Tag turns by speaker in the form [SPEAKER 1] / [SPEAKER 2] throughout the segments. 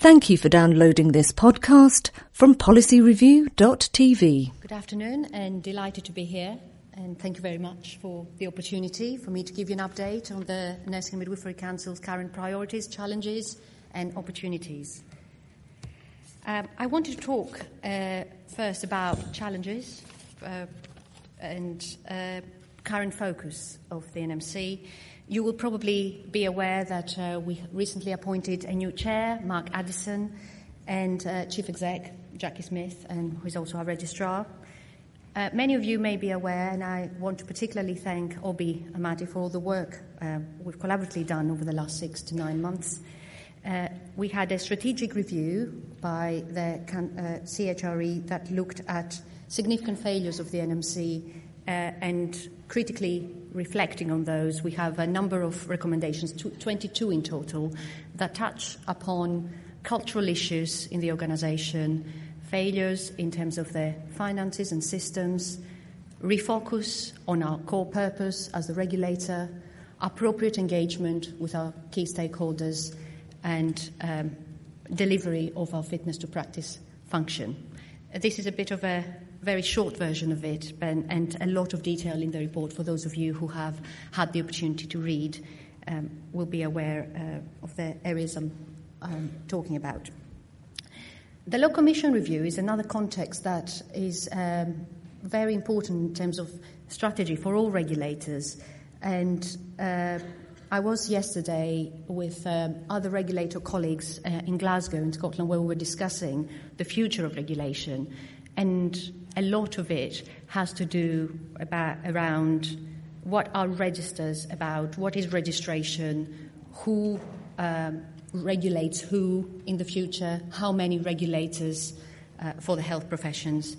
[SPEAKER 1] Thank you for downloading this podcast from policyreview.tv.
[SPEAKER 2] Good afternoon, and delighted to be here. And thank you very much for the opportunity for me to give you an update on the Nursing and Midwifery Council's current priorities, challenges and opportunities. I wanted to talk first about challenges and current focus of the NMC. You will probably be aware that we recently appointed a new chair, Mark Addison, and Chief Exec, Jackie Smith, and who is also our registrar. Many of you may be aware, and I want to particularly thank Obi Amadi for all the work we've collaboratively done over the last 6 to 9 months. We had a strategic review by the CHRE that looked at significant failures of the NMC and critically reflecting on those. We have a number of recommendations, 22 in total, that touch upon cultural issues in the organisation, failures in terms of the finances and systems, refocus on our core purpose as the regulator, appropriate engagement with our key stakeholders, and delivery of our fitness to practice function. This is a bit of a very short version of it, and a lot of detail in the report for those of you who have had the opportunity to read will be aware of the areas I'm talking about. The Law Commission review is another context that is very important in terms of strategy for all regulators. And I was yesterday with other regulator colleagues in Glasgow in Scotland where we were discussing the future of regulation. And a lot of it has to do around what are registers about, what is registration, who regulates who in the future, how many regulators for the health professions,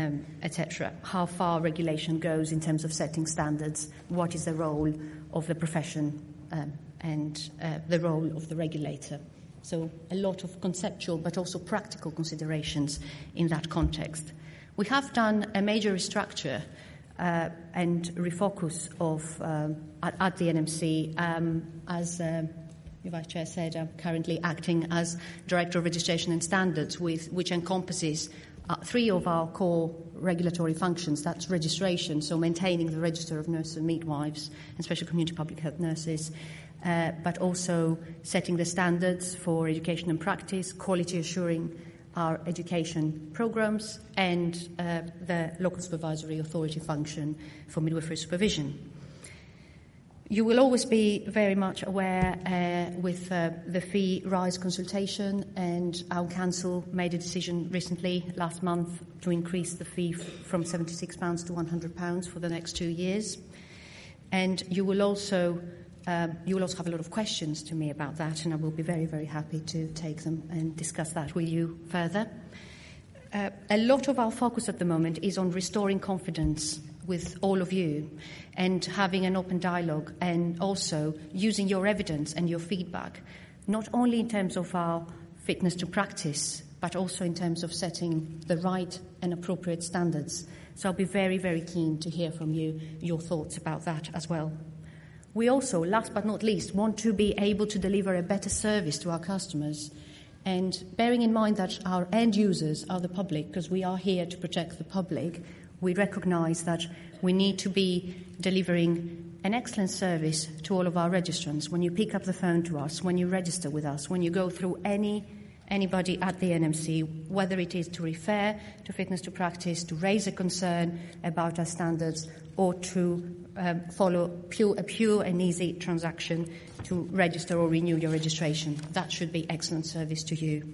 [SPEAKER 2] etc. How far regulation goes in terms of setting standards, what is the role of the profession and the role of the regulator. So a lot of conceptual but also practical considerations in that context. We have done a major restructure and refocus of at the NMC as the Vice Chair said, I'm currently acting as Director of Registration and Standards, which encompasses 3 of our core regulatory functions. That's registration, so maintaining the register of nurses and midwives and special community public health nurses, but also setting the standards for education and practice, quality assuring our education programs, and the local supervisory authority function for midwifery supervision. You will always be very much aware with the fee rise consultation, and our council made a decision recently, last month, to increase the fee from £76 to £100 for the next 2 years. And you will also have a lot of questions to me about that, and I will be very, very happy to take them and discuss that with you further. A lot of our focus at the moment is on restoring confidence with all of you and having an open dialogue, and also using your evidence and your feedback, not only in terms of our fitness to practice, but also in terms of setting the right and appropriate standards. So I'll be very, very keen to hear from you, your thoughts about that as well. We also, last but not least, want to be able to deliver a better service to our customers. And bearing in mind that our end users are the public, because we are here to protect the public, we recognise that we need to be delivering an excellent service to all of our registrants. When you pick up the phone to us, when you register with us, when you go through anybody at the NMC, whether it is to refer to fitness to practice, to raise a concern about our standards, or to follow a pure and easy transaction to register or renew your registration. That should be excellent service to you.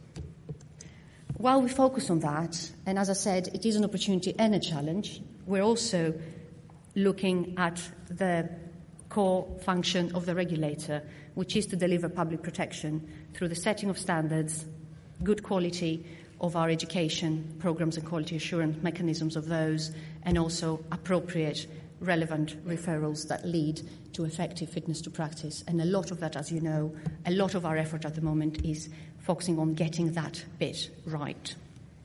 [SPEAKER 2] While we focus on that, and as I said, it is an opportunity and a challenge, we're also looking at the core function of the regulator, which is to deliver public protection through the setting of standards, good quality of our education programs and quality assurance mechanisms of those, and also appropriate relevant referrals that lead to effective fitness to practice. And a lot of that, as you know, a lot of our effort at the moment is focusing on getting that bit right.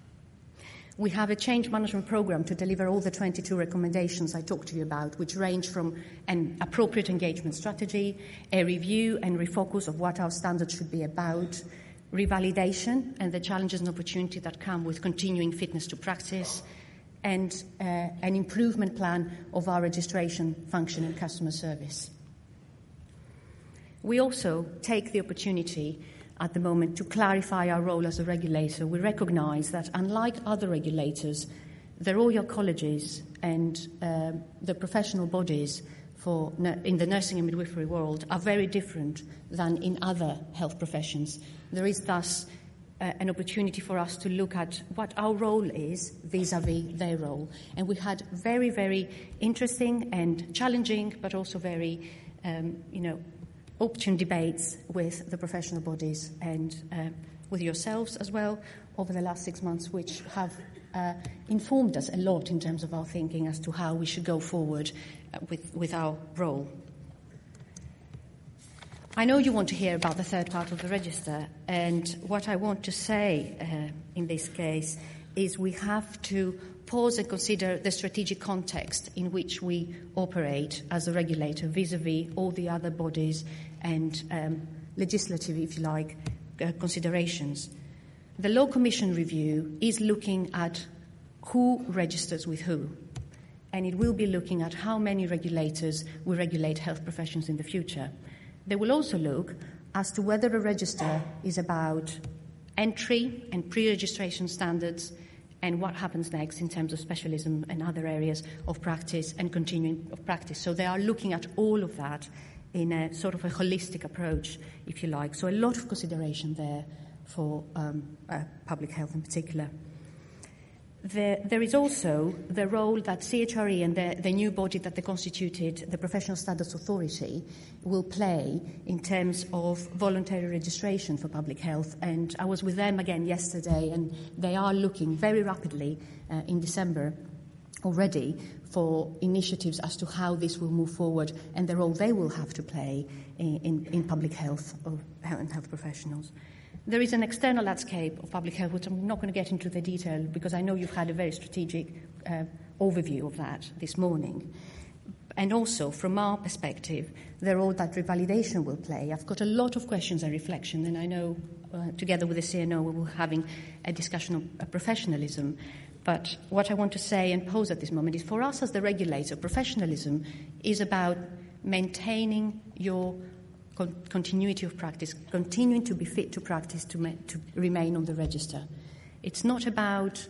[SPEAKER 2] We have a change management programme to deliver all the 22 recommendations I talked to you about, which range from an appropriate engagement strategy, a review and refocus of what our standards should be about, revalidation and the challenges and opportunities that come with continuing fitness to practice, and an improvement plan of our registration function and customer service. We also take the opportunity at the moment to clarify our role as a regulator. We recognise that unlike other regulators, the royal colleges and the professional bodies in the nursing and midwifery world are very different than in other health professions. There is thus an opportunity for us to look at what our role is vis-à-vis their role. And we had very, very interesting and challenging, but also very, opportune debates with the professional bodies and with yourselves as well over the last 6 months, which have informed us a lot in terms of our thinking as to how we should go forward with our role. I know you want to hear about the third part of the register, and what I want to say in this case is we have to pause and consider the strategic context in which we operate as a regulator vis-à-vis all the other bodies and legislative, if you like, considerations. The Law Commission review is looking at who registers with who, and it will be looking at how many regulators will regulate health professions in the future. They will also look as to whether a register is about entry and pre-registration standards and what happens next in terms of specialism and other areas of practice and continuing of practice. So they are looking at all of that in a sort of a holistic approach, if you like. So a lot of consideration there for public health in particular. There is also the role that CHRE and the new body that they constituted, the Professional Standards Authority, will play in terms of voluntary registration for public health. And I was with them again yesterday, and they are looking very rapidly in December already for initiatives as to how this will move forward and the role they will have to play in public health and health professionals. There is an external landscape of public health, which I'm not going to get into the detail because I know you've had a very strategic overview of that this morning. And also, from our perspective, the role that revalidation will play. I've got a lot of questions and reflection, and I know together with the CNO we will be having a discussion of professionalism. But what I want to say and pose at this moment is for us as the regulator, professionalism is about maintaining your continuity of practice, continuing to be fit to practice to remain on the register. It's not about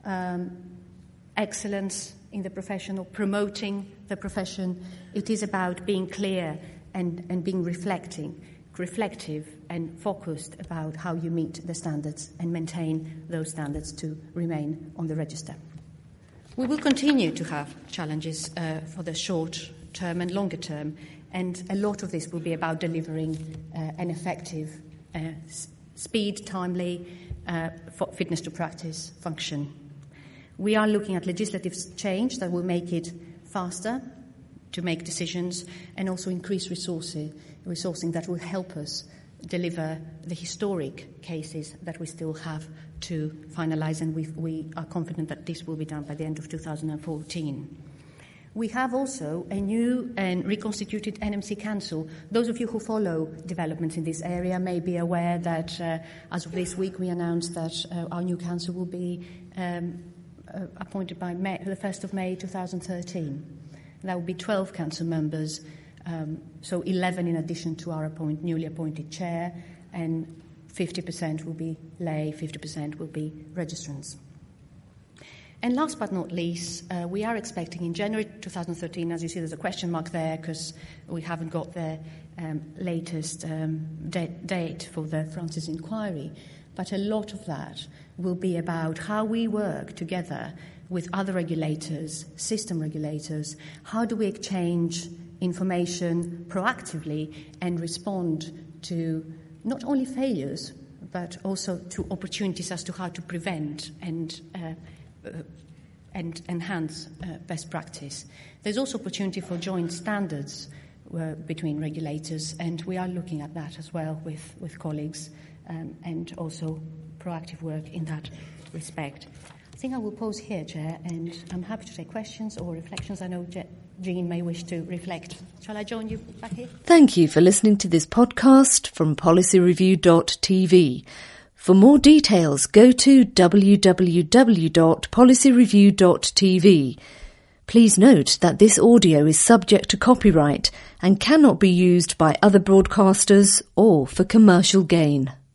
[SPEAKER 2] excellence in the profession or promoting the profession. It is about being clear and being reflective and focused about how you meet the standards and maintain those standards to remain on the register. We will continue to have challenges for the short term and longer term, and a lot of this will be about delivering an effective, speed, timely, fitness to practice function. We are looking at legislative change that will make it faster to make decisions and also increase resourcing that will help us deliver the historic cases that we still have to finalise, and we are confident that this will be done by the end of 2014. We have also a new and reconstituted NMC Council. Those of you who follow developments in this area may be aware that as of this week we announced that our new council will be appointed by the 1st of May 2013. That will be 12 council members, so 11 in addition to our newly appointed chair, and 50% will be lay, 50% will be registrants. And last but not least, we are expecting in January 2013, as you see there's a question mark there because we haven't got the latest date for the Francis inquiry, but a lot of that will be about how we work together with other regulators, system regulators. How do we exchange information proactively and respond to not only failures, but also to opportunities as to how to prevent and enhance best practice. There's also opportunity for joint standards between regulators, and we are looking at that as well with colleagues, and also proactive work in that respect. I think I will pause here, Chair, and I'm happy to take questions or reflections. I know Jean may wish to reflect. Shall I join you back here?
[SPEAKER 1] Thank you for listening to this podcast from policyreview.tv. For more details, go to www.policyreview.tv. Please note that this audio is subject to copyright and cannot be used by other broadcasters or for commercial gain.